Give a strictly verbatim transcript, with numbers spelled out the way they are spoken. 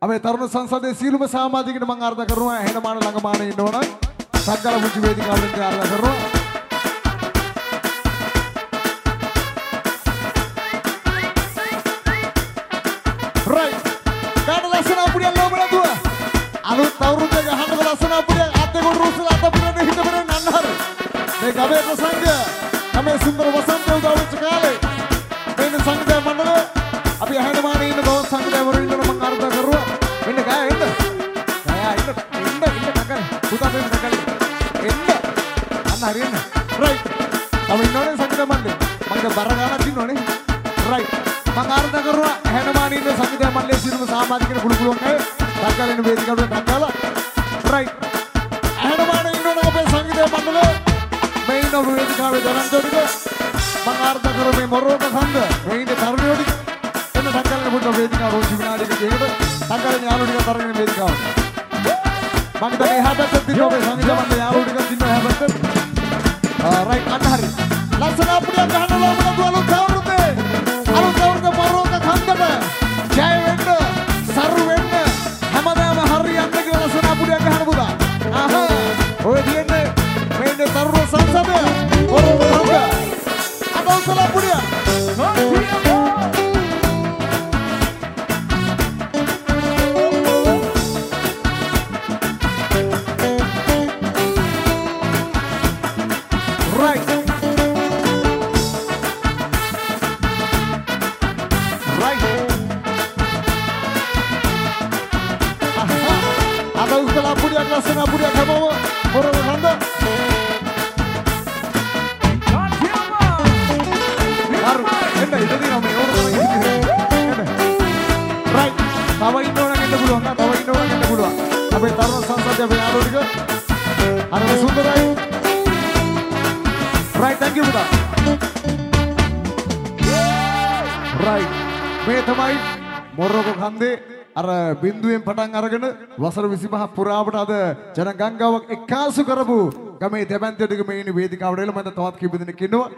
අපේ තරුණ සංසදයේ සීලුම සමාජිකින් මම ආරාධනා කරනවා එහෙන මාන ළඟමාන ඉන්නවනම් සක්ගල මුචි වේදිකාවට ආරාධනා කරනවා. right කාට ලස්සන අපුඩියක් ලෝබලා දුව අලුත් අවුරුද්දේ ගහන්න ලස්සන අපුඩියක් අතේ කොට රුසල අත පුරන්නේ හිත පෙරේ නන්නහර මේ ගමේ ප්‍රසංගය ගමේ සුන්දර වසන්ත උදව්වෙච්ච කාලේ මේ සංගය මණ්ඩලය අපි එහෙන මාන ඉන්න බව සංගයවරු ඉන්න මම ආරාධනා කරනවා. මෙන්න ගෑ එන්න. ගෑ එන්න එන්න එන්න නගර. පුතා දෙන්න නගර. එන්න. අන්න හරියන්න. right. තව ඉන්නවනේ සංගීත මණ්ඩලය. මගේ බර ගානක් ඉන්නවනේ. right. මම ආරාධනා කරනවා එහෙන මාන ඉන්න සංගීත මණ්ඩලයේ සියලුම සමාජිකයන් කුළු කුළුන් අය සංගලෙන වේදිකාවට ඩක්කලා. right. එහෙන මාන ඉන්නවනේ අපේ සංගීත මණ්ඩලය. මේ ඉන්න වේදිකාවේ දරන්තෝටික මම ආරාධනා කරනවා මේ මොරෝක ඛන්ද මේ ඉන්න තරුණයෝටි එන්න සංගලෙන පුට වේදිකාව රෝසි විනාඩියක දෙකට සංගලෙන යාළුවෝ ටික තරගෙන වේදිකාවට. මම දැන් එහා පැත්තේ දිනන ඔබේ සංගීත මණ්ඩල යාළුවෝ ටික දිනන එහා පැත්තේ. ආ රයිට් අන්න හරි. ලස්සන අපුඩියක් ගහන්න ලෝබන දුවලු කවුරුදේ? අලුත් කවුරුද මොරෝක ඛන්දට ජය වෙන්න සරු වෙන්න හැමදාම හරියන්න කියලා ලස්සන අපුඩියක් ගහන්න පුතා. ආහා ඔය දින්නේ මේ ඉන්නේ තරුණ සංසදය මොරෝක ඛන්ද. අදවසල අපුඩියක්. ලස්සන අපුඩියක් හැමෝම මොරෝක ඛන්ද. හරි එන්න ඉතින් මේ ඕන තමයි ඉන්නේ. එන්න. right. තව ඉන්නවනම් එන්න පුළුවන්. තව ඉන්නවනම් එන්න පුළුවන්. අපේ තරුණ සංසදයේ අපේ යාළුවෝ ටික අර සුන්දරයි. right thank you පුතා. right. මේ තමයි මොරෝක ඛන්දේ අර බින්දුවෙන් පටන් අරගෙන වසර විසිපහ පුරාවට අද ජන ගංගාවක් එක්කාසු කරපු ගමේ දෙපැත්තේ ටික මේ ඉන්නේ වේදිකාවට එළ මම තවත් කීප දෙනෙක් ඉන්නවා.